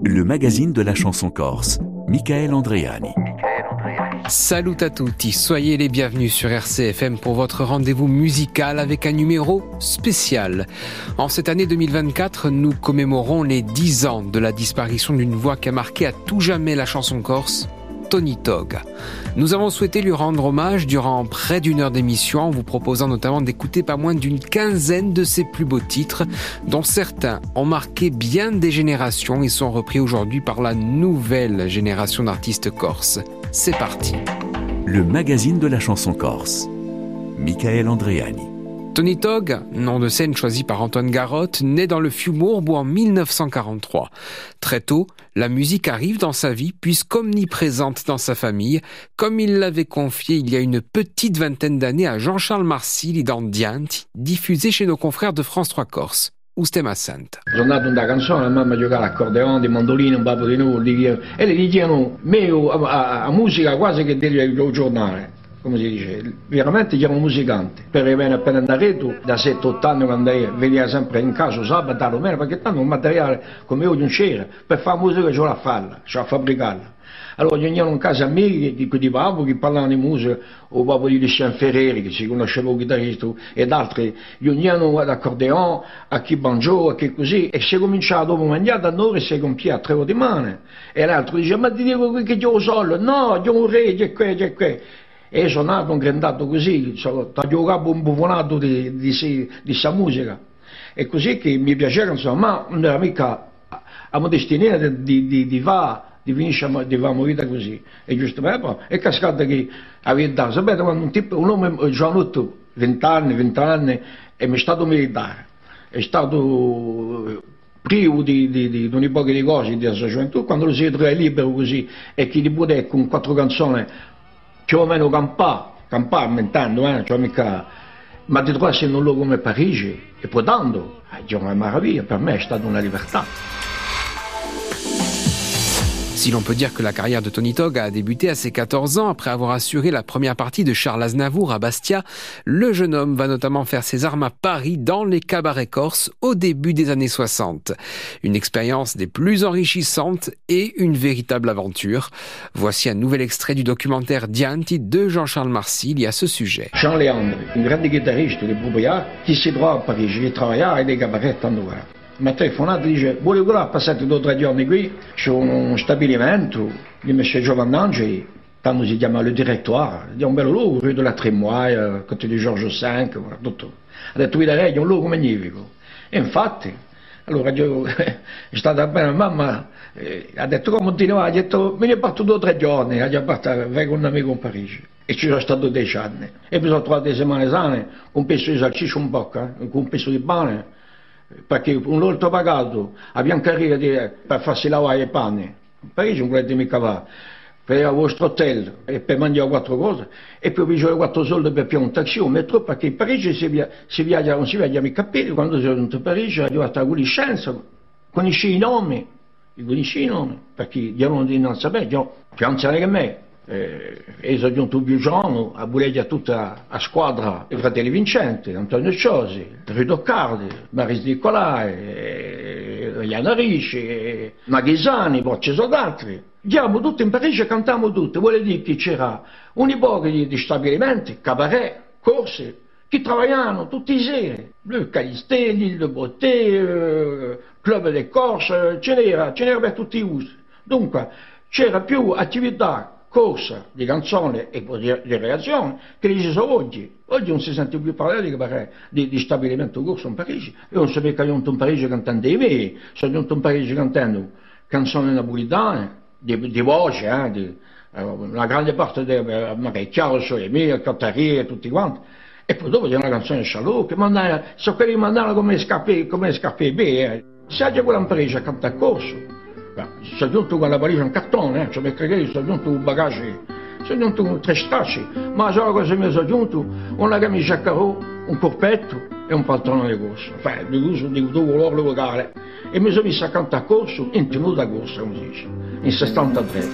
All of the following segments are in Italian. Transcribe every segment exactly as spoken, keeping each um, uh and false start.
le magazine de la chanson corse, Michael Andreani. Salut à tutti, soyez les bienvenus sur R C F M pour votre rendez-vous musical avec un numéro spécial. En cette année deux mille vingt-quatre, nous commémorons les dix ans de la disparition d'une voix qui a marqué à tout jamais la chanson corse, Tony Tog. Nous avons souhaité lui rendre hommage durant près d'une heure d'émission en vous proposant notamment d'écouter pas moins d'une quinzaine de ses plus beaux titres, dont certains ont marqué bien des générations et sont repris aujourd'hui par la nouvelle génération d'artistes corses. C'est parti. Le magazine de la chanson corse, Michael Andreani. Tony Tog, nom de scène choisi par Antoine Garotte, naît dans le Fiumorbo en dix-neuf cent quarante-trois. Très tôt, la musique arrive dans sa vie puisqu'omniprésente dans sa famille, comme il l'avait confié il y a une petite vingtaine d'années à Jean-Charles Marsili dans Dianti, diffusé chez nos confrères de France trois Corse. Ustem assente. Sono andato una canzone, la mamma giocava all'accordeon, di mandolino, un babbo di nulli, e le dicevano meglio a, a, a musica quasi che del giornale. Come si dice, veramente ero un musicante. Per venire appena andare tu, da sette otto anni quando io veniva sempre in casa sabato, la domenica, perché tanto un materiale come oggi non c'era, per fare musica c'era a farla, c'era a fabbricarla. Allora venivano in casa amici di, di Papo che parlavano di musica, o Papo di Lucian Ferreri che si conosceva il chitarrista ed altri, venivano ad accordeon, a chi banjo, a chi così, e si cominciava dopo mangiare da noi e si compia a tre ore di mano. E l'altro diceva, ma ti dico che io solo, no, io un re, c'è qui, c'è qui. E sono nato, un grandato così, ho giocato un bufonato di, di, di, di sa musica. E così che mi piaceva, insomma, ma non era mica a modestinea di, di, di, di va, di finisce di va morire così. E giustamente, è cascata che aveva dato, sapete, quando un tipo, un uomo giovanotto, venti anni, venti anni, e mi è stato militare, è stato privo di, di, di, di un po' di cose, di gioventù, quando lo si trova libero così, e chi di poter con quattro canzoni, più o meno campà, campà mentendo, eh, cioè mica, ma di trovarsi in un luogo come Parigi e poi dando, è una meraviglia, per me è stata una libertà. Si l'on peut dire que la carrière de Tony Tog a débuté à ses quatorze ans après avoir assuré la première partie de Charles Aznavour à Bastia, le jeune homme va notamment faire ses armes à Paris dans les cabarets corses au début des années soixante. Une expérience des plus enrichissantes et une véritable aventure. Voici un nouvel extrait du documentaire Dianti de Jean-Charles Marsili à ce sujet. Jean Leandre, un grande guitariste di Boubouillard, qui si trova a Parigi e travaillava ai cabarets tanto. Mi ha telefonato e dice, volevo passare due o tre giorni qui, c'è un stabilimento di Messer Giovanni Angeli, tanto si chiama Le Directoire, è un bel luogo, rue de la Trémoille, côté di Georges cinque, tutto. Ha detto, guidarei, è un luogo magnifico. E infatti, allora io, è stata bene, mamma eh, ha detto, come continua, ha detto, me ne parto due o tre giorni, ha fatto, vai con un amico in Parigi. E ci sono stato dieci anni. E mi sono trovato delle settimane sane, con un pezzo di salsiccia un po', eh, con un pezzo di pane, perché un volto pagato a Biancarriera per farsi lavare i panni. In Parigi non volete mica va, per il vostro hotel e per mangiare quattro cose e poi vi quattro soldi per più un taxi o metro, perché in Parigi si, via, si viaggia, non si viaggia mica a piedi. Quando sono venuto a Parigi ho arrivato a conoscenza, conosci i nomi, conosci i nomi, perché io non, non sapevo, io più anziano che me. Eh, e sono giunto più giovane a buleggia tutta la squadra i fratelli Vincenti, Antonio Ciosi, Rito Cardi, Maris Nicolai, eh, Iana Ricci, eh, Maghisani, poi ci sono altri. Andiamo tutti in Parigi e cantiamo tutti, vuol dire che c'era un po' di, di stabilimenti, cabaret, corse, che lavoravano tutti i seri, il Calistelli, il Bottè, eh, Club de Corse, ce n'era, ce n'era per tutti i usi. Dunque c'era più attività corsa di canzone e di, di reazione che ci sono oggi. Oggi non si sente più parlare di, di, di stabilimento corso in Parigi. Io non sapevo che ero venuto in Parigi cantando i miei, sono venuto in Parigi cantando canzoni napolitane, di, di voce, eh, di, eh, una grande parte di magari Chiaro Solemia, Cattaria e tutti quanti. E poi dopo c'è una canzone di Charlot che mandava, so quelli che mandavano come scarpe, come scarpe eh. Se oggi quella in Parigi a cantare corso, sono giunto con la valigia in cartone, eh, cioè per credere, sono giunto con bagaggi, sono giunto con tre stracci, ma solo cosa mi sono giunto, una camicia a carò, un corpetto e un pantalone di corso, enfin, di uso di colore locale, e mi sono messo a cantare a corso in tenuta corsa, come si dice, in sessantatré.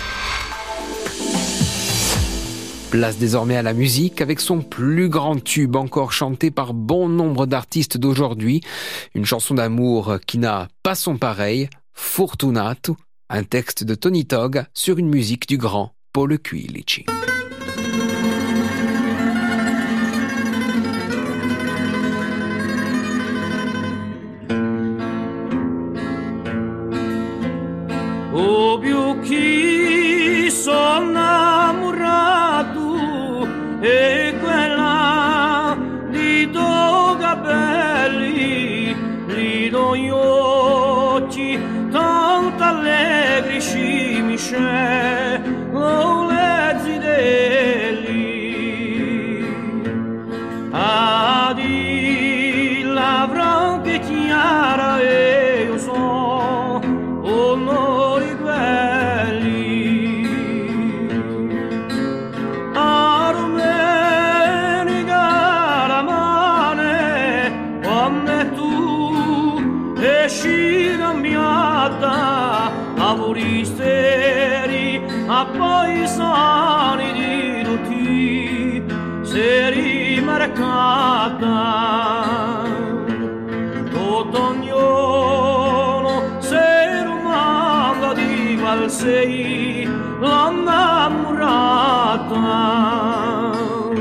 Place désormais à la musique avec son plus grand tube encore chanté par bon nombre d'artistes d'aujourd'hui. Une chanson d'amour qui n'a pas son pareil. Fortunato, un texte de Tony Togg sur une musique du grand Polo Quilici. O più chi sono innamorato e quella di tuoi capelli, li do gli occhi tanto allegri ci mi c'è o le zidelli a di la franca e chiara e io so onori quelli armeni caramane quando tu esci cambiata a voristeri a paesani di tutti seri marcata tutto ognuno se romanda di qual sei l'annamorata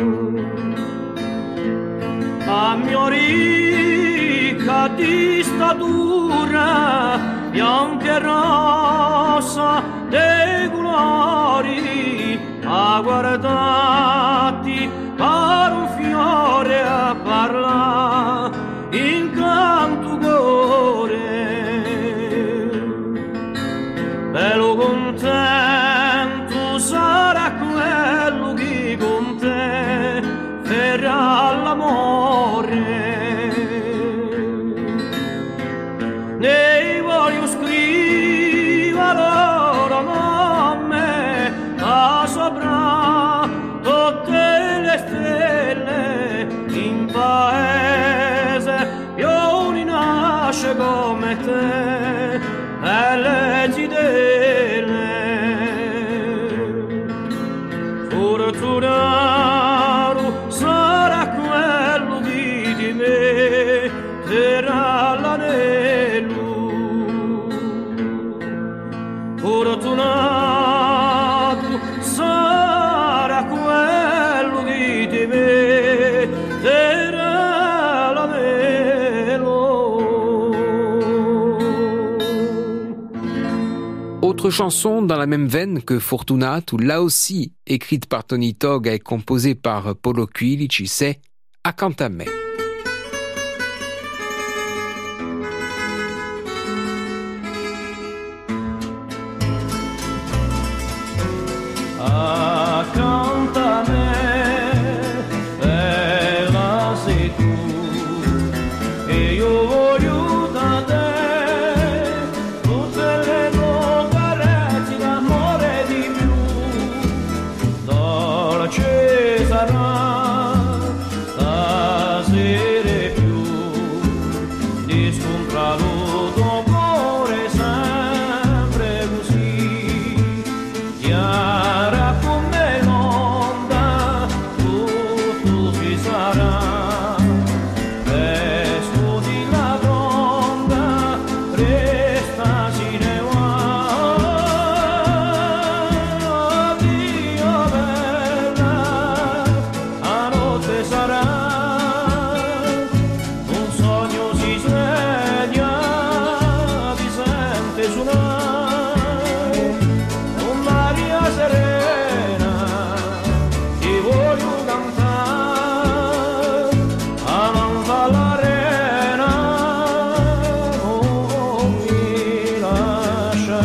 a mio ricca di statura bianca e rossa dei colori a guardati per un fiore a parlare in canto cuore bello contento sarà quello che con te farà l'amore ne voglio scrivere loro nome a sopra tutte le stelle in paese io rinasce come te e le zidelle fortunato sarà quello di, di me terrà l'anello fortunato sarà quello di, di me terrà l'anello. Autre chanson dans la même veine que Fortunato, là aussi écrite par Tony Togg et composée par Polo Quilici, c'est Accanto a me. Accanto a me, bella sei tu, e io voglio da te tutte le tue carezze d'amore di più, dolce sarà la sera più, di scontrato tuo cuore sempre così, chiara come l'onda, tutto si sarà, presto di la ronda, resta si ne va, addio bella, a notte sarà, un sogno si sveglia, ti sente suonare, un'aria serena, ti voglio cantare, avanti all'arena, non mi lascia,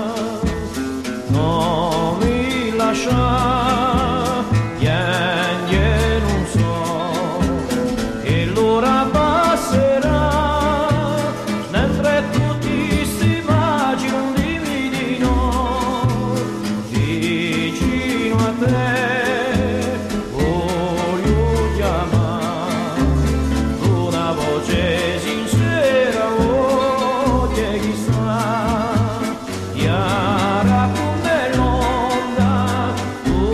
non mi lascia, piange non so, e l'ora passerà, mentre tutti si immaginano di me di no, vicino a te, voglio chiamare, una voce sincera, voce chissà, chiara come l'onda, tu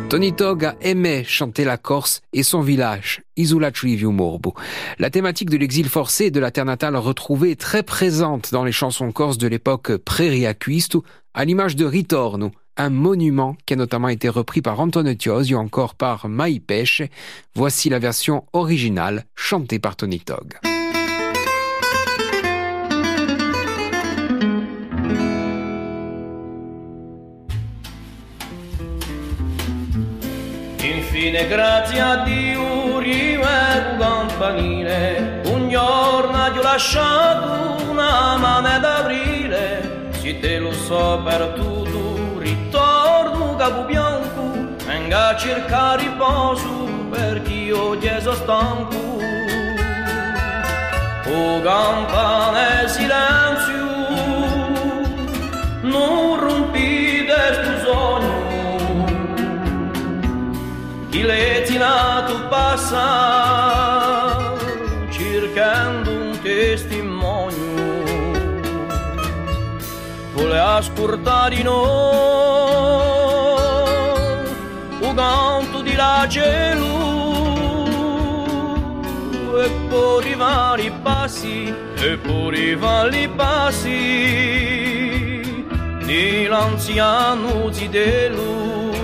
Tony Toga aimait chanter la Corse et son village, Isola Triviu Morbu. La thématique de l'exil forcé et de la terre natale retrouvée est très présente dans les chansons corses de l'époque pré-Riacuistu, à l'image de Ritorno, un monument qui a notamment été repris par Antonio Tiosi ou encore par Mai Pesce. Voici la version originale chantée par Tony Toga. Infine grazie a Dio rivedo campanile, un giorno ti ho lasciato una mano d'aprile, se te lo so per tutto ritorno capo bianco, venga a cercare riposo perché io ti sono stanco. O campane silenzio, non rompite sto sogno, chi l'etinato passa cercando un testimonio, vuole ascoltare di noi un canto di la cielo e poi rivali i passi e poi rivali i passi di l'anziano zidelo.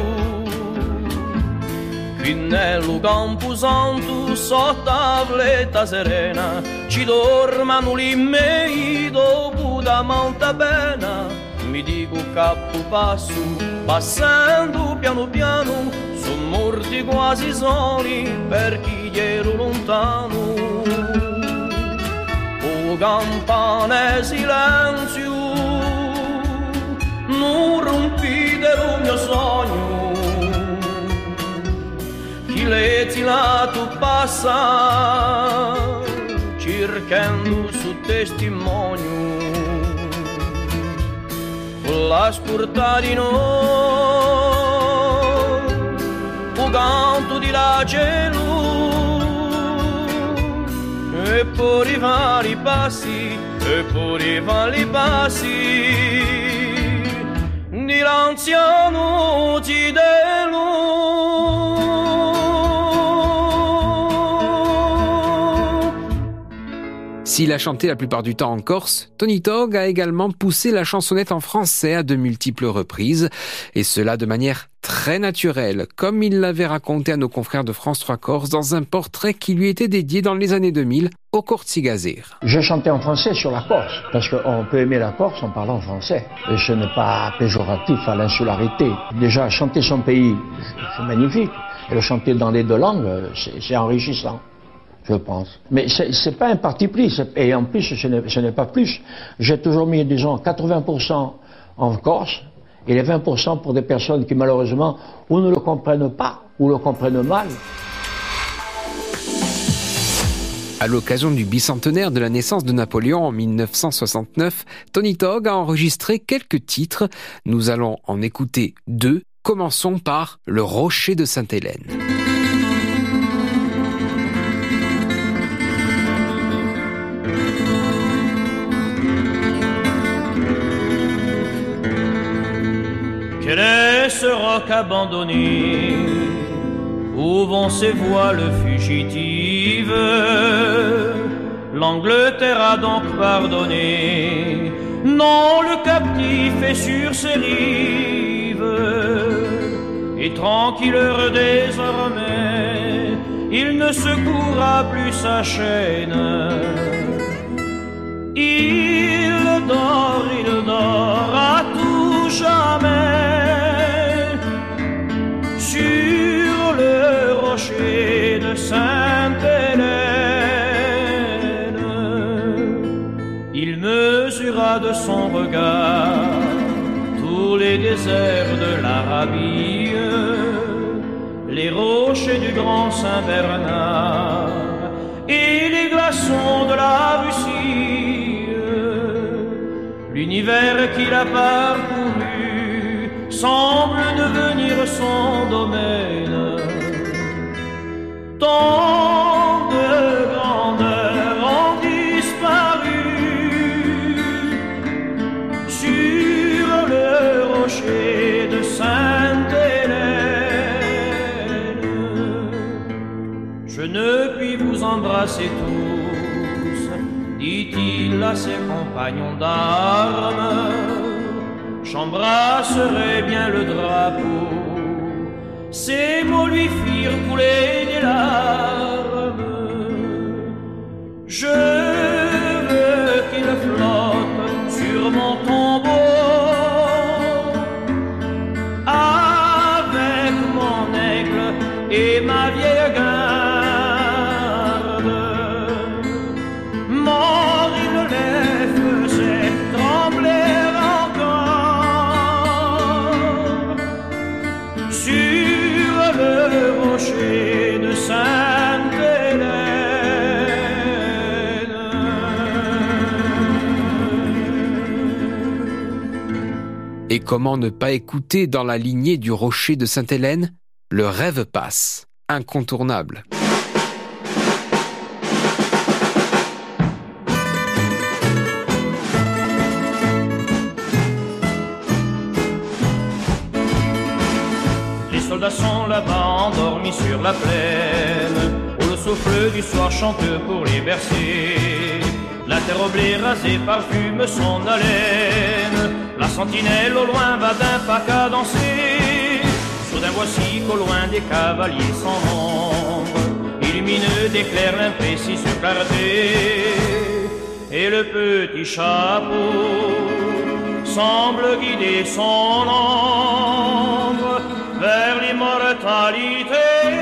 Nello campo santo sotto tavoletta serena ci dormano lì mei dopo da molta pena. Mi dico capo passo passando piano piano, son morti quasi soli perché ero lontano. O campane silenzio, non rompite il mio sogno, chi l'etinato passa cercando su testimonio, l'ascolta di noi un canto di la cielo e poi rifare i passi e poi rifare i passi di l'anziano zidelo. S'il a chanté la plupart du temps en Corse, Tony Toga a également poussé la chansonnette en français à de multiples reprises, et cela de manière très naturelle, comme il l'avait raconté à nos confrères de France trois Corse dans un portrait qui lui était dédié dans les années deux mille au Corsigazir. Je chantais en français sur la Corse, parce qu'on peut aimer la Corse en parlant français, et ce n'est pas péjoratif à l'insularité. Déjà, chanter son pays, c'est magnifique, et le chanter dans les deux langues, c'est, c'est enrichissant, je pense. Mais c'est, c'est pas un parti pris, et en plus, ce n'est, ce n'est pas plus. J'ai toujours mis, disons, quatre-vingts pour cent en Corse, et les vingt pour cent pour des personnes qui, malheureusement, ou ne le comprennent pas, ou le comprennent mal. À l'occasion du bicentenaire de la naissance de Napoléon en mille neuf cent soixante-neuf, Tony Toga a enregistré quelques titres. Nous allons en écouter deux. Commençons par Le Rocher de Sainte-Hélène. Quel est ce roc abandonné où vont ces voiles fugitives? L'Angleterre a donc pardonné, non, le captif est sur ses rives, et tranquille désormais, il ne secourra plus sa chaîne. Il dort, il dort à tout jamais sur le rocher de Sainte-Hélène. Il mesura de son regard tous les déserts de l'Arabie, les rochers du Grand Saint-Bernard et les glaçons de la Russie. L'univers qu'il a parcouru semble devenir son domaine. Tant de grandeurs ont disparu sur le rocher de Sainte-Hélène. embrassez tous, dit-il à ses compagnons d'armes. J'embrasserai bien le drapeau. Ces mots lui firent couler des larmes. Je veux qu'il flotte sur mon tombeau avec mon aigle et ma vieille garde. Mort, il les faisait trembler encore sur le rocher de Sainte-Hélène. Et comment ne pas écouter dans la lignée du rocher de Sainte-Hélène ? Le rêve passe, incontournable. Les soldats sont là-bas endormis sur la plaine, où le souffle du soir chante pour les bercer. La terre au blé rasée parfume son haleine. La sentinelle au loin va d'un pas cadencé. Soudain voici qu'au loin des cavaliers sans nombre, illumineux d'éclairs l'imprécis se clarté. Et le petit chapeau semble guider son ombre vers l'immortalité.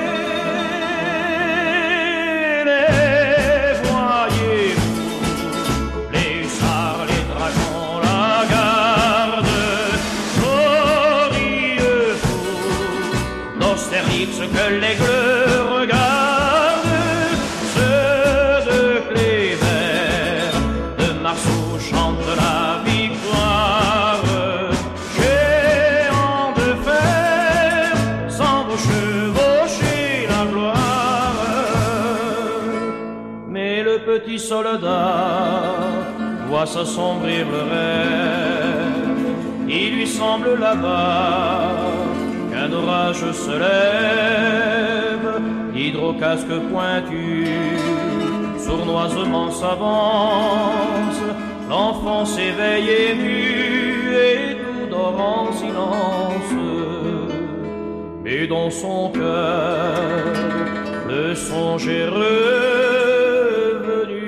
Ce que l'aigle regarde, ceux de Clévert, de Marceau chantent la victoire. Géants de fer, sans vos chevaucher la gloire. Mais le petit soldat voit s'assombrir le rêve. Il lui semble là-bas qu'un orage se lève, hydrocasque pointu, sournoisement s'avance. L'enfant s'éveille ému et tout dort en silence. Mais dans son cœur, le songe est revenu.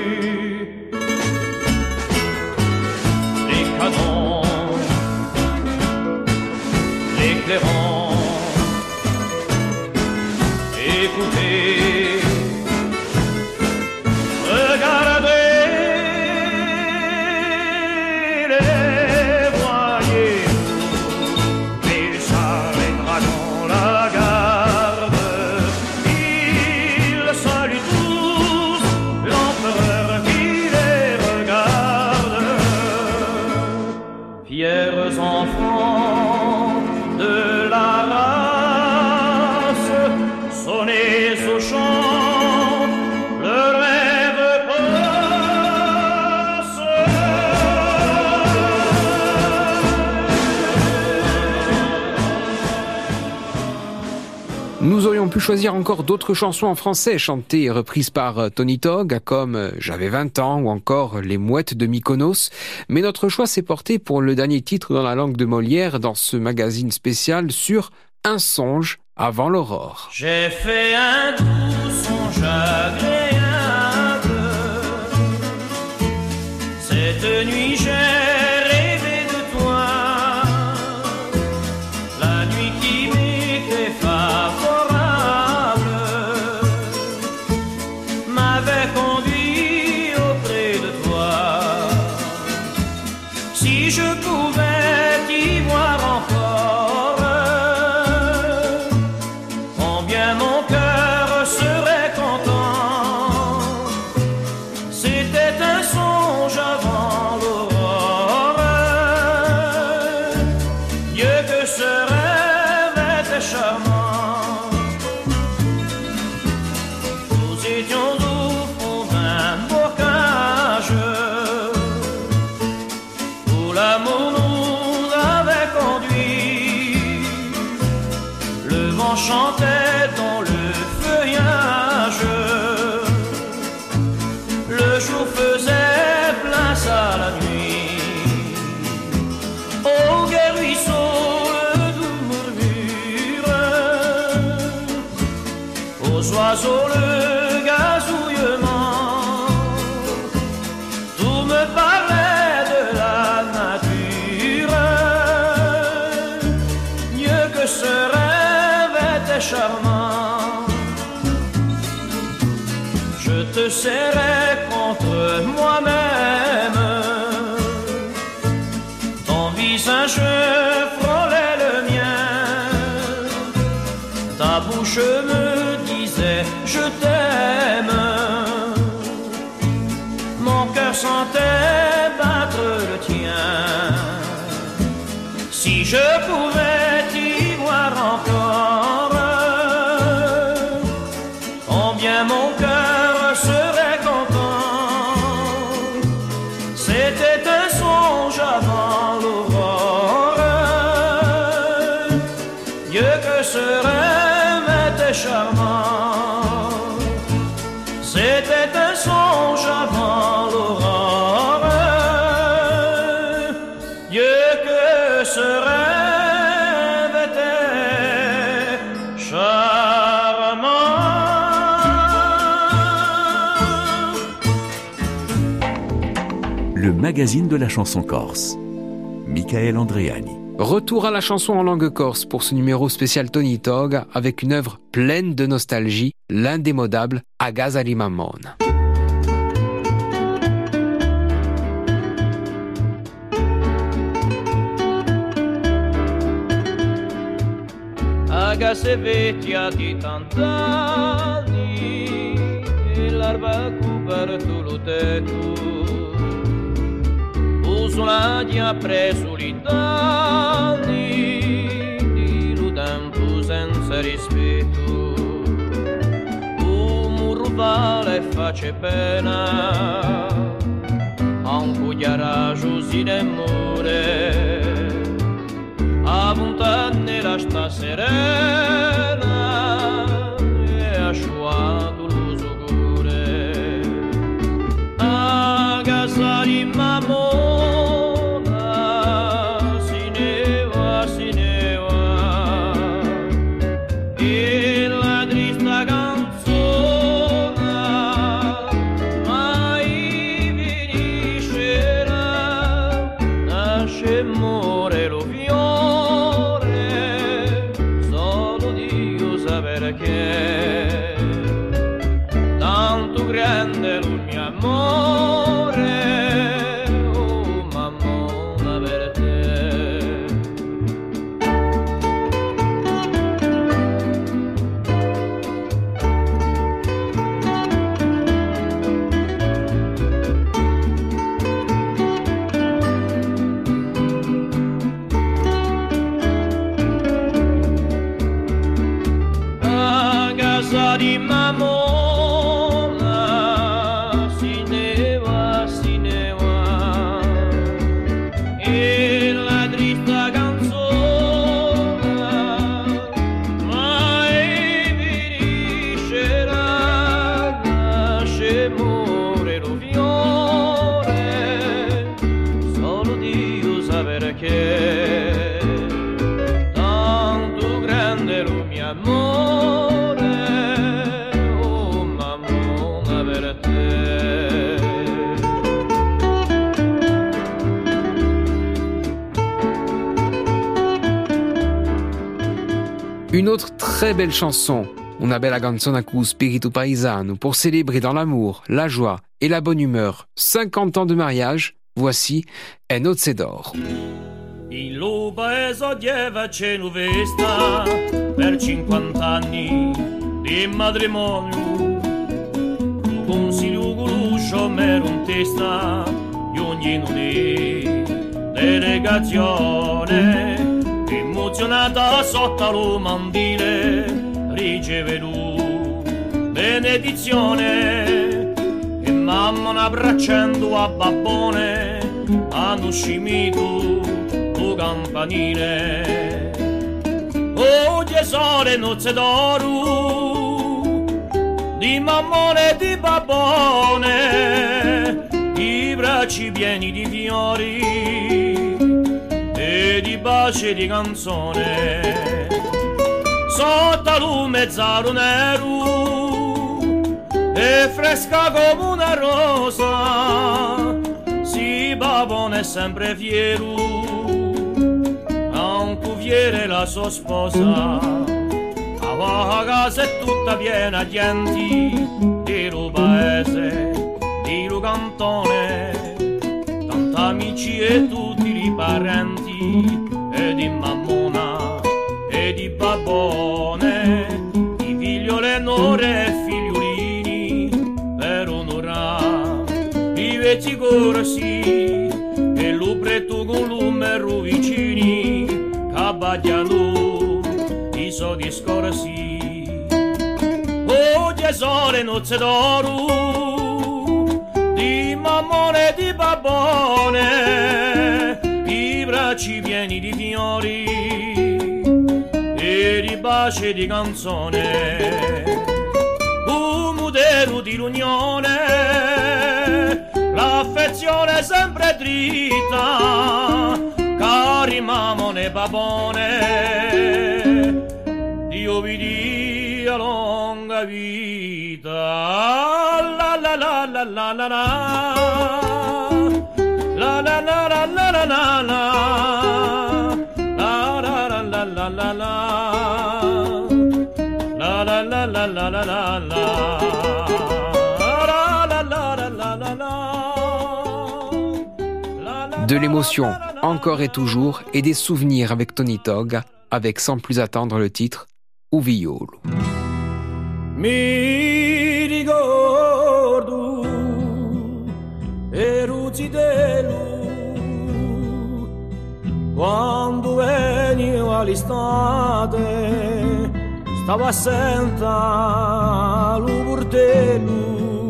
Les canons, l'éclairant, écoutez, regardez, les voyez-vous, les chars, les dragons, la garde, ils saluent tous l'empereur qui les regarde. Fiers enfants de la race, sonnez au chant, le rêve passe. Nous aurions pu choisir encore d'autres chansons en français chantées et reprises par Tony Togg, comme « J'avais vingt ans » ou encore « Les mouettes de Mykonos ». Mais notre choix s'est porté pour le dernier titre dans la langue de Molière dans ce magazine spécial sur « Un songe avant l'aurore ». J'ai fait un doux songe agréable. Cette nuit j'ai rêvé de toi, la nuit qui m'était favorable m'avait conduit auprès de toi. Si je pouvais t'y voir encore, combien mon cœur serait content. C'était un songe avant l'aurore. Dieu que ce rêve était charmant. Nous étions au fond d'un bocage où l'amour nous avait conduit. Le vent chantait dans le feuillage oiseau le gazouillement. Tout me parlait de la nature. Dieu que ce rêve était charmant. Je te serrais contre moi-même. Ton visage frôlait le mien. Ta bouche me disait je t'aime. Mon cœur sentait battre le tien. Si je pouvais t'y voir encore, combien mon cœur serait content. C'était un songe avant l'aurore. Dieu que ce rêve était charmant. C'était un songe avant l'aurore. Dieu que ce rêve était charmant. Le magazine de la chanson corse. Michael Andreani. Retour à la chanson en langue corse pour ce numéro spécial Tony Tog avec une œuvre pleine de nostalgie, l'indémodable Agasali Mammon. Agase vecchia di tant'anni e l'erba coperto lo tetto. Sulla di ha preso gli danni di lo tempo senza rispetto. Un ruvale face pena a un cugliaraggio si demore a vent'anni la sta serena e ha sciuato lo sugure a casa di mamma. Une autre très belle chanson, una bella canzone cu spiritu paesano, pour célébrer dans l'amour, la joie et la bonne humeur cinquante ans de mariage, voici È nozze d'oro. Il lo paese dieva cenu vesta per cinquanta anni di matrimonio. Tu consiglio coluscio mero un testa di ognuno di delegazione. Emozionata sotto lo mandile riceve lui benedizione e mamma un abbracciando a babbone hanno scimito lo campanile. Oh Gesù nozze d'oro di mammone e di babbone, i bracci pieni di fiori e di baci e di canzone, sotto lo mezzalo nero e fresca come una rosa, si babone è sempre fiero, a un cuviere la sua sposa, la casa è tutta piena di gente, di lo paese, di lo cantone, tanti amici e tutti i parenti, e di mammona e di babone, di figliole, nore e figliolini, per onorare i vecchi corsi, e l'upretto con l'umerro vicini, che abbagliano i suoi discorsi. Oh, tesore, nozze d'oro, di mammone e di babone, i bracci pieni di fiori e di baci di canzone, un modello di l'unione, l'affezione sempre dritta, cari mammone e babone, Dio vi dia longa vita. La la la la la la la, la la la la la la la la, la la la la la la la, la la la la la la la la. De l'émotion, encore et toujours, et des souvenirs avec Tony Togg, avec sans plus attendre le titre O Violo. Mi ricordo ero zitelo quando veniva l'estate, stavo assente allo portello,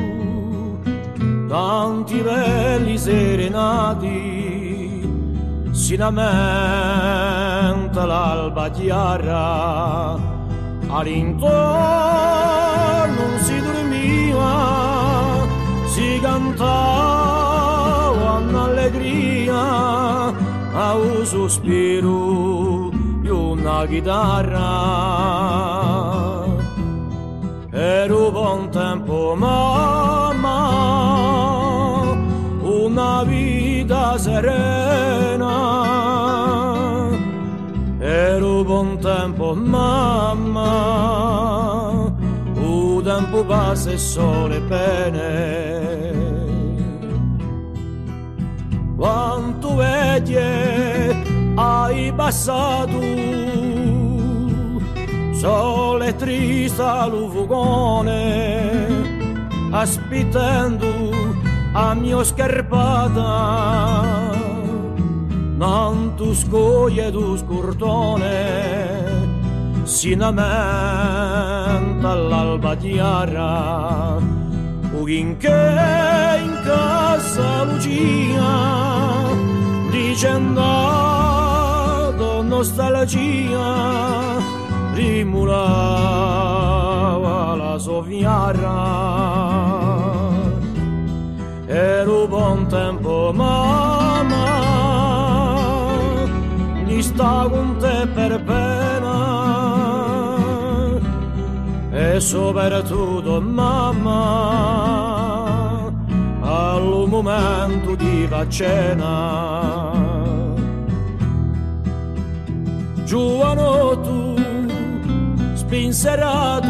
tanti belli serenati, si lamenta l'alba chiara, all'intorno non si dormiva, si cantava un'allegria, a un sospiro di una chitarra. Ero buon tempo, mamma, una vita serena. Ero buon tempo, mamma, un tempo passa e sole bene. Quanto vecchie hai passato, sole triste allo fugone, aspettando a mia scarpata, non tu scoglie tu scurtone, si lamenta all'alba chiara, o in che in casa Lucia, dicendo nostalgia, rimulava la sua fiara. Ero buon tempo, mamma, gli sta con te per pena, e soprattutto, mamma, al momento di cena. Giovanotto, spinserato,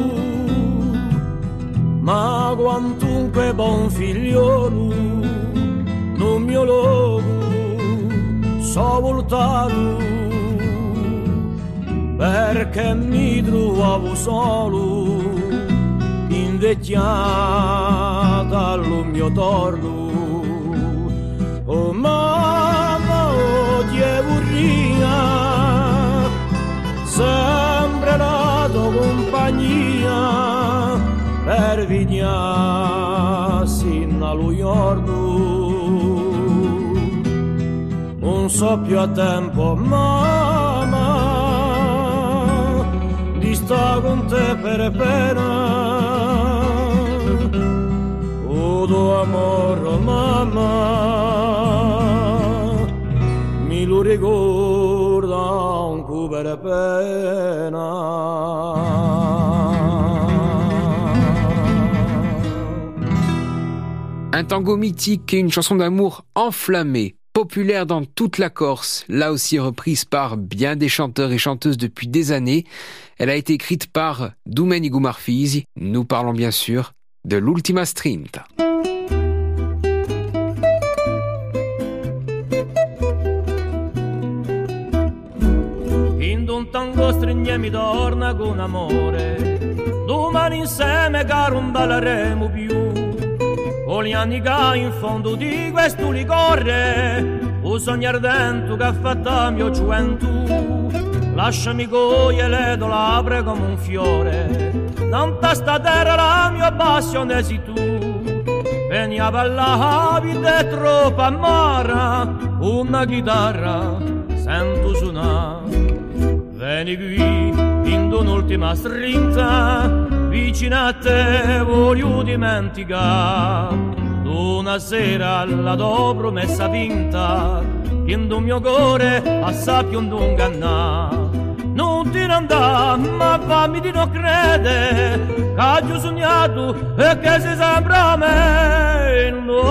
ma quantunque buon figliolo, non mio logo, so voltato, perché mi trovavo solo, invecchiata allo mio torno. Oh mamma, oh Dio vorria, sempre la tua compagnia, per vignarsi allo giorno. Non so più a tempo, mamma, di sta con te per pena. O tuo amore, mamma, mi lo ricorda un po' per pena. Un tango mythique et une chanson d'amour enflammée, populaire dans toute la Corse, là aussi reprise par bien des chanteurs et chanteuses depuis des années. Elle a été écrite par Domenico Marfisi. Nous parlons bien sûr de l'Ultima Strinta. In un tango stringiamo torna con amore, domani insieme caro non balleremo più. Con gli anni che in fondo di questo liquore, un sogno ardente che ha fatto la mia gioventù. Lasciami cogliere le labbra come un fiore, non sta terra la mia passione sei tu. Vieni a ballare, vita è troppo amara, una chitarra sento suonare. Vieni qui in un'ultima strinta, vicino a te voglio dimenticare. Una sera alla tua promessa vinta, in un mio cuore assai più non ingannare. Non ti andare, ma fammi di non credere, che ho sognato e che sei sempre a me.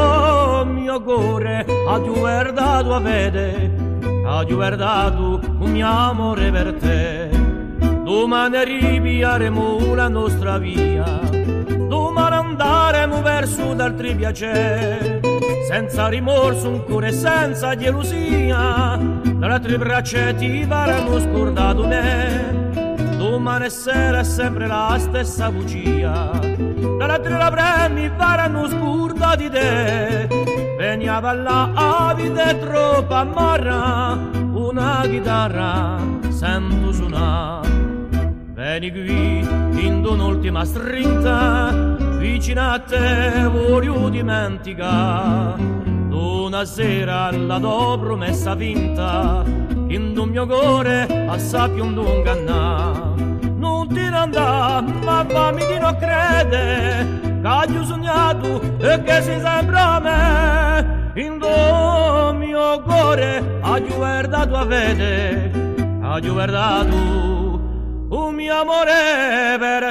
Il mio cuore ha più guardato a vedere, ha più guardato un mio amore per te. Domani ripiaremo la nostra via, domani andremo verso d'altri piaceri, senza rimorso ancora e senza gelosia, dalle tre braccia ti faranno scordato me. Domani sera è sempre la stessa bugia, dalle tre labbra mi faranno scordati te. Vieni a ballare, la vita è troppo amara, una chitarra sento suonare. Vieni qui in un'ultima strinta, vicino a te voglio dimenticare. Una sera alla tua promessa vinta, in un mio cuore assai più non ingannare. Non ti andare, ma fammi di non credere, che ho sognato e che sei sempre a me. In un mio cuore ho guardato a vedere, ho guardato un mio amore per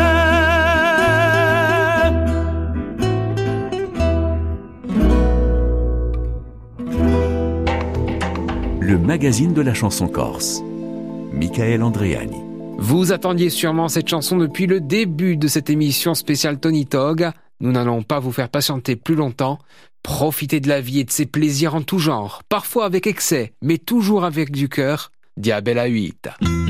te. Le magazine de la chanson corse. Michael Andreani. Vous attendiez sûrement cette chanson depuis le début de cette émission spéciale Tony Tog. Nous n'allons pas vous faire patienter plus longtemps. Profitez de la vie et de ses plaisirs en tout genre, parfois avec excès, mais toujours avec du cœur. Diabella huit.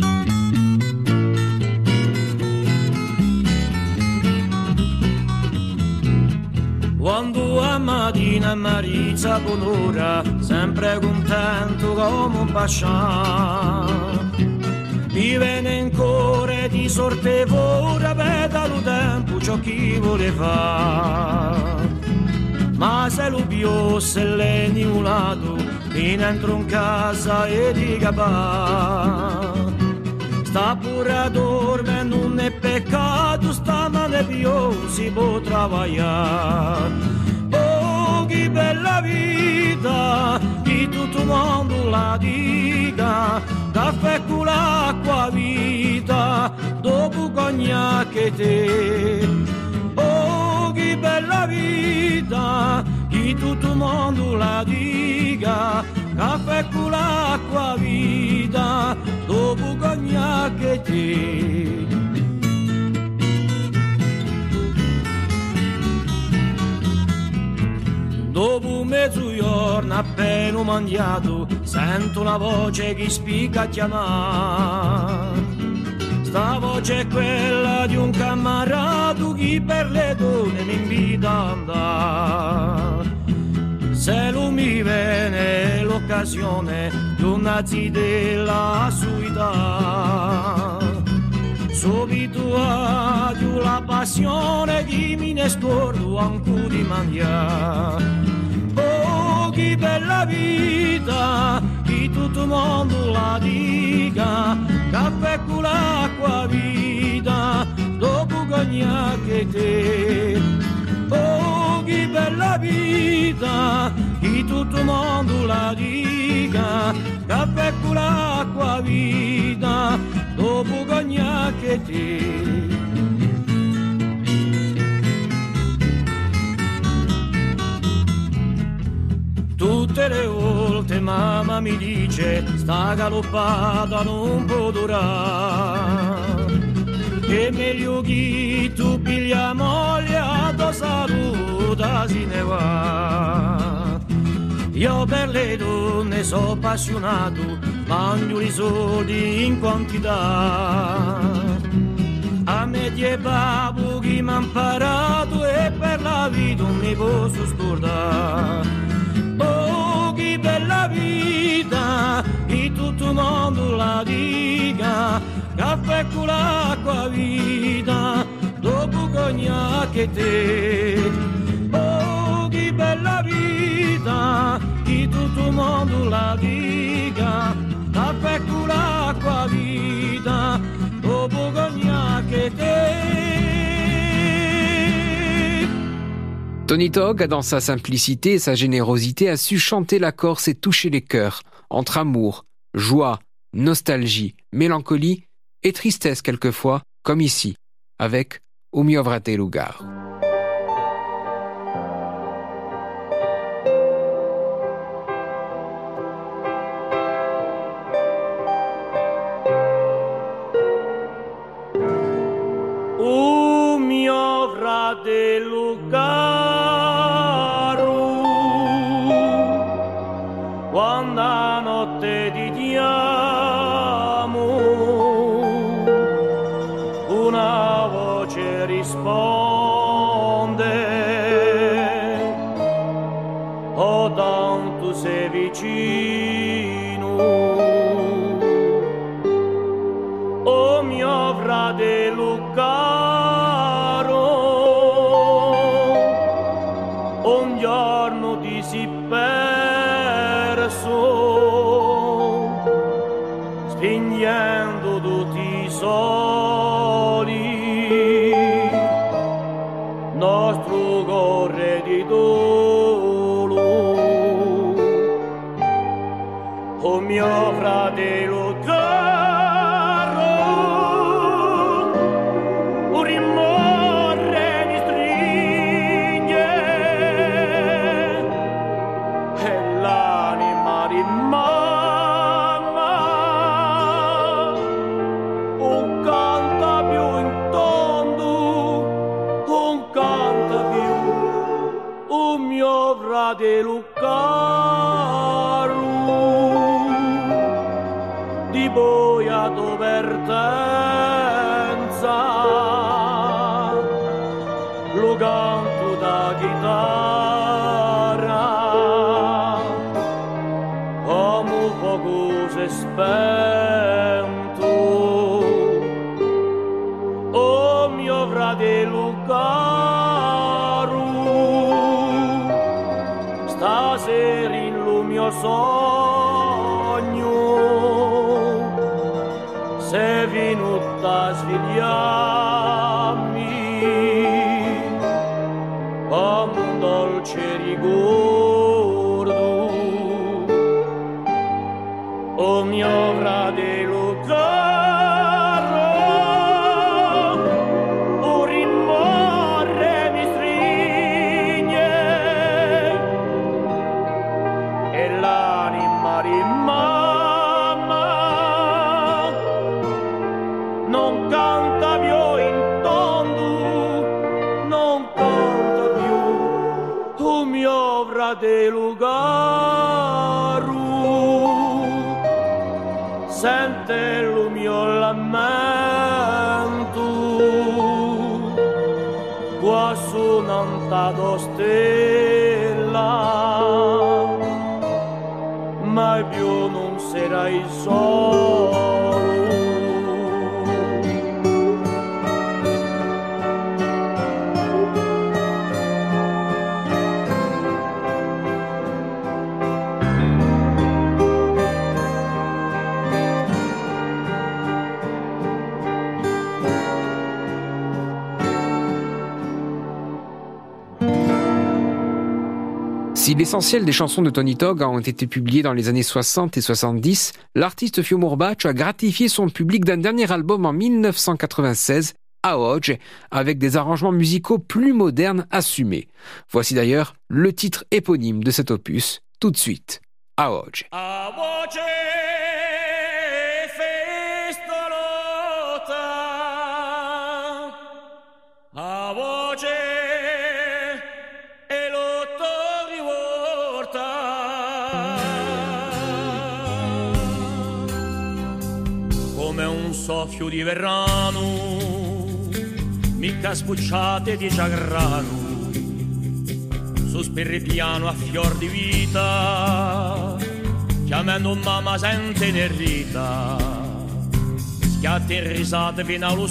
Quando a mattina Marizza con ora, sempre contento come un pascià. Mi viene in cuore di sorte ora, veda lo tempo ciò chi vuole fare. Ma se lo più se l'è nivolato, in entro in casa e di capà. Sta pure a dormire, non è peccato, stamane più si può travagliare. Oh, che bella vita, che tutto il mondo la dica, caffè con l'acqua vita, dopo cognac e te. Oh, che bella vita, che tutto il mondo la dica, caffè con l'acqua vita, dopo cognac e te. Dopo mezzogiorno appena mangiato, sento una voce che spiega a chiamare. Sta voce è quella di un camarato che per le donne mi invita ad andare. Se lui mi viene l'occasione di una zitella suida, subito adio la passione che mi ne scordo ancora di mangiare. Oh, che bella vita, che tutto il mondo la dica, caffè con l'acqua vita, dopo cognac e te. Oh, che bella vita, che tutto il mondo la dica, caffè con l'acqua vita, dopo cognac e te. mamma mi dice sta galoppata non può durare, e meglio che tu piglia moglie a saluta si ne va. Io per le donne sono appassionato, mangio i soldi in quantità. A me ti è babbo che mi ha imparato e per la vita non mi posso scordare. Oh, che bella vita, che tutto il mondo la dica, caffè con l'acqua vita, dopo cognac e te. Oh, che bella vita, che tutto il mondo la dica, caffè con l'acqua vita, dopo cognac e te. Tony Togg, dans sa simplicité et sa générosité, a su chanter la Corse et toucher les cœurs, entre amour, joie, nostalgie, mélancolie et tristesse quelquefois, comme ici, avec O mio fratello. O mio fratello caro, quando a notte ti chiamo, una voce risponde, oh tanto sei vicino, oh mio fratello caro, un giorno ti si perso, spegnendo tutti i soli, nostro corre di dolo, oh mio fratello caro, un rimorre mi stringe e l'anima di mamma un canta più in tondo, un canta più, un mio fratello caro, di boia d'overtenza, lo canto da chitarra, come un fuoco si è spento, oh mio fratello caro, stasera in lo mio sogno sei venuta a svegliarmi come un dolce ricordo, oh mio fratello caro, un rimorre mi stringe e l'anima di mamma non canta più in tondo, non canta più, oh mio fratello caro, sente il mio lamento, qua suonanta stella, mai più non sarai solo. Si l'essentiel des chansons de Tony Togg ont été publiées dans les années soixante et soixante-dix, l'artiste Fiumor Baccio a gratifié son public d'un dernier album en dix-neuf cent quatre-vingt-seize, A Oggi, avec des arrangements musicaux plus modernes assumés. Voici d'ailleurs le titre éponyme de cet opus, tout de suite. a oggi. A voce festolota, a voce e l'otto rivolta, come un soffio di verrano, mica sbucciate di ciagrano, sospiri piano a fior di vita, chiamando mamma sente inerrita, schiatti e risate fino allo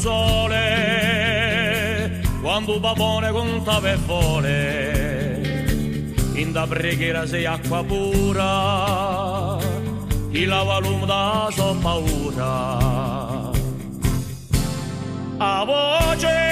sole, quando papone contava e vole, in da preghiera sei acqua pura, chi lava l'uomo da so paura, a voce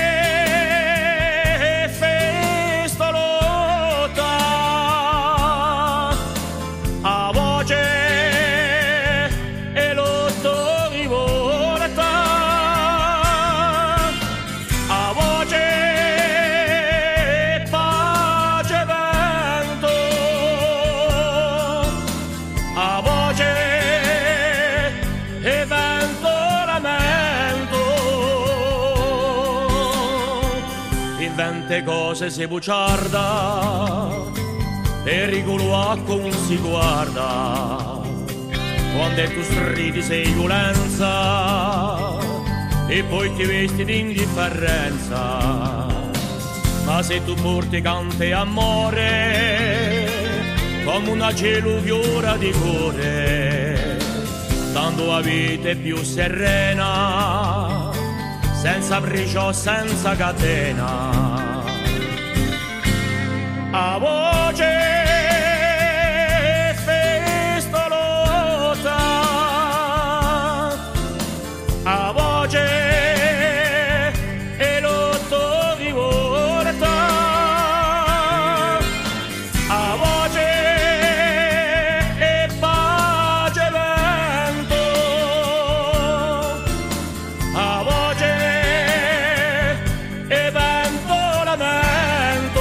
cose se buciarda, pericolo acqua non si guarda, quando tu stridi sei violenza e poi ti vesti di indifferenza, ma se tu porti cante amore come una geluviora di cuore, tanto la vita è più serena, senza briciò, senza catena. A voce festolota, a voce e l'otto rivolta, a voce e pace vento, a voce e vento lamento.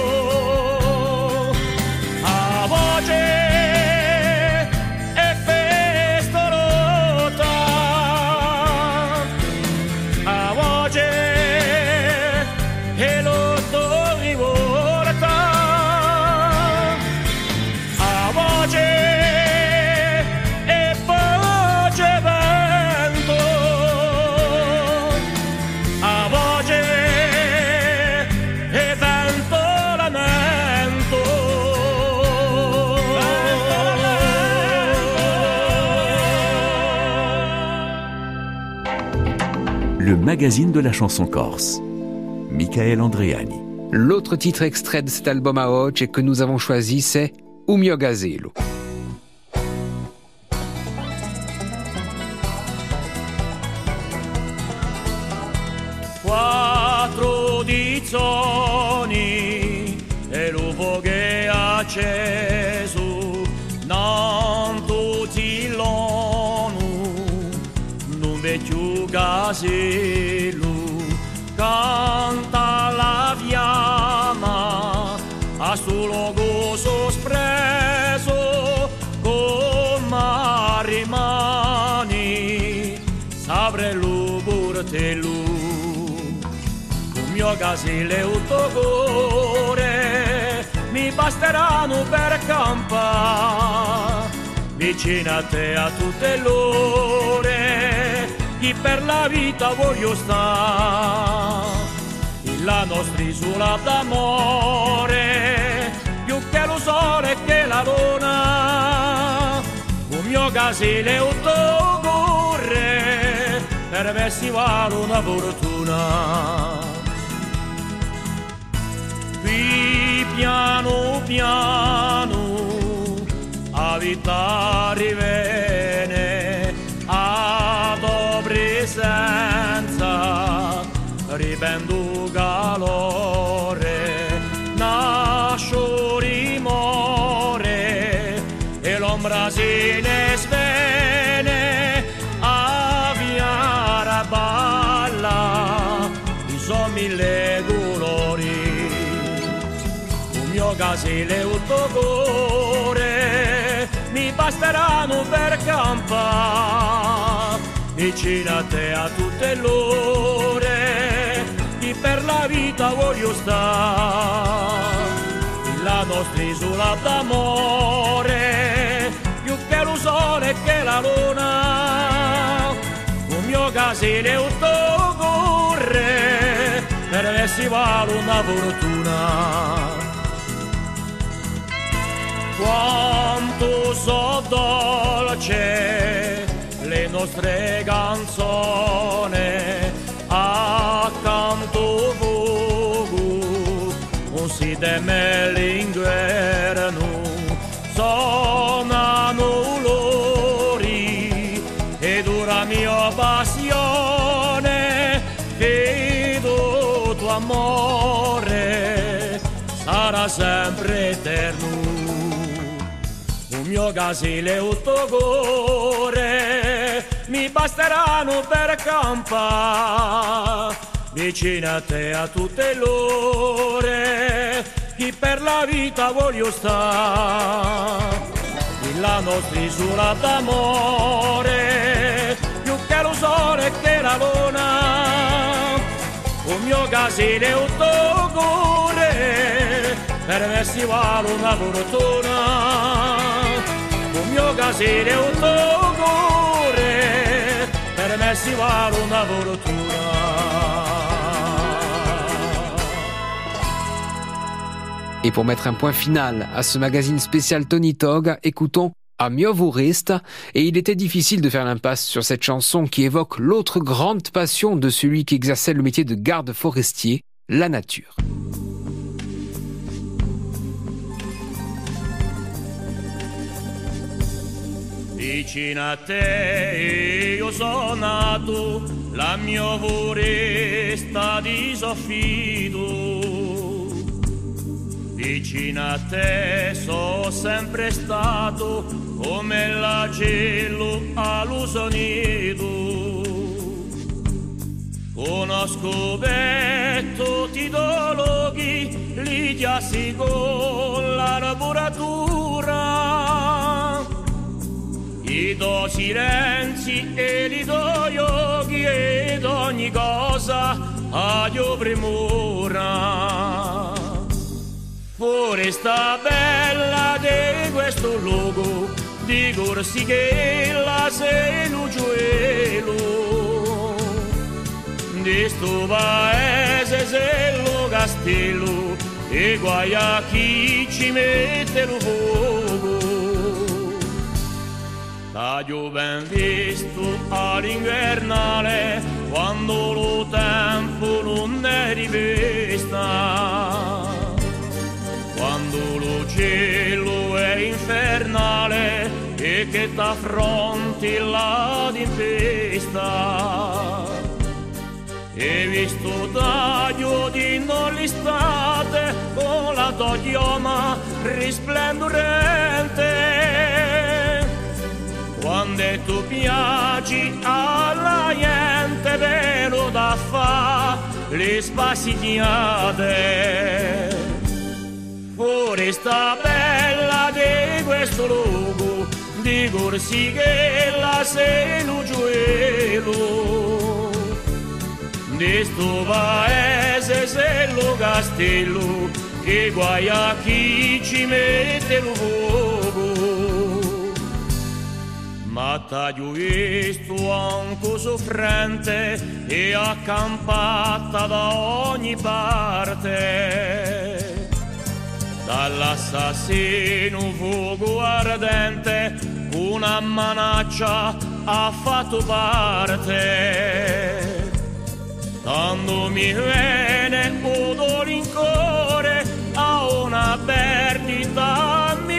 Le magazine de la chanson corse. Michael Andreani. L'autre titre extrait de cet album à Oggi et que nous avons choisi, c'est O mio gazelo. Quattro dizzoni e l'uovo che ha acceso, non tutti l'onu, non vecchio gazelo, canta la fiamma, a sto luogo sospreso, come rimani, s'apre lo portello. Mio casile autocore mi basteranno per campare vicino a te a tutte l'ore, chi per la vita voglio stare, la nostra isola d'amore, più che lo sole e che la luna. Un mio casile autocore per me si vale una fortuna. Qui piano piano a vita rivene, a tua presenza ripendo calore, nascio rimore e l'ombra se ne svene, a via balla i son mille colori. Mio casile autocore mi basteranno per campare vicino a te a tutte l'ore, che per la vita voglio stare, la nostra isola d'amore, più che lo sole che la luna, un mio casino corre, per me si vale una fortuna. Quanto so dolce le nostre canzoni, accanto fuoco, un si teme l'inverno, suonano lori, e dura mia passione, vedo tuo amore, sarà sempre eterno. Il mio casile otto cuore mi basteranno per campare vicino a te a tutte l'ore, che per la vita voglio stare, la nostra isola d'amore, più che lo sole che la luna, il mio casile otto cuore, per me si vale una fortuna. Il mio casino è un cuore, per me si vale una fortuna. Et pour mettre un point final à ce magazine spécial Tony Tog, écoutons À mieux vous reste. Et il était difficile de faire l'impasse sur cette chanson qui évoque l'autre grande passion de celui qui exerçait le métier de garde forestier, la nature. Vicino a te io sono nato, la mia foresta di soffido. Vicino a te sono sempre stato, come l'agello allo sonido. Conosco tutti i luoghi, li giassi con la lavoratura. Gli do silenzi e gli do yogi ed ogni cosa a io premura. Foresta bella di questo luogo, di Corsichella sei l'uggiuelo, di sto paese sei lo castello, e guai a chi ci mette lo fuoco. T'ho ben visto all'invernale, quando lo tempo non è rivesta, quando lo cielo è infernale e che t'affronti la tempesta. E visto taglio di non l'estate con la tua chioma risplendente, quando tu piaci alla gente vero da fa le spassignate. Foresta bella di questo luogo, di Corsichella sei l'uggiuelo, di sto paese sei lo castello, e guai a chi ci mette lo fuoco. Ma t'ho visto anche soffrente e accampata da ogni parte, dall'assassino fuoco ardente una manaccia ha fatto parte. Quando mi viene odore in cuore a una perdita mi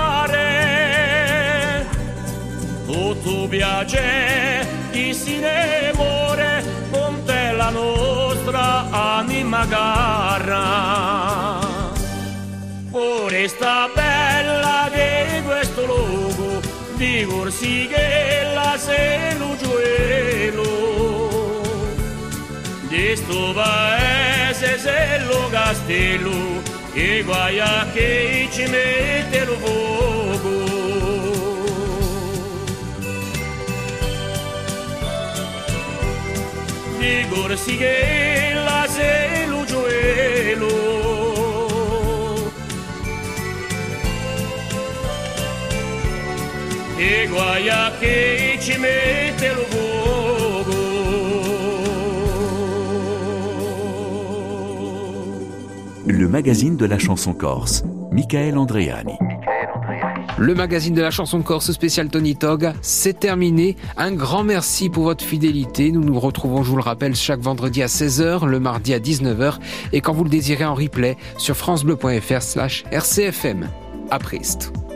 pare, tutto piace chi si ne muore con te la nostra anima cara. Foresta bella di questo luogo, di Corsichella sei l'uggiuelo, di sto paese sei lo castello, e guai a chi ci mette lo fuoco. Digorsi che la se lo gioelo e guaia che ci mette lo fuoco. Le magazine de la chanson corse, Michael Andreani. Le magazine de la chanson corse spécial Tony Tog, c'est terminé. Un grand merci pour votre fidélité. Nous nous retrouvons, je vous le rappelle, chaque vendredi à seize heures, le mardi à dix-neuf heures et quand vous le désirez en replay sur francebleu point fr slash rcfm. À Priest.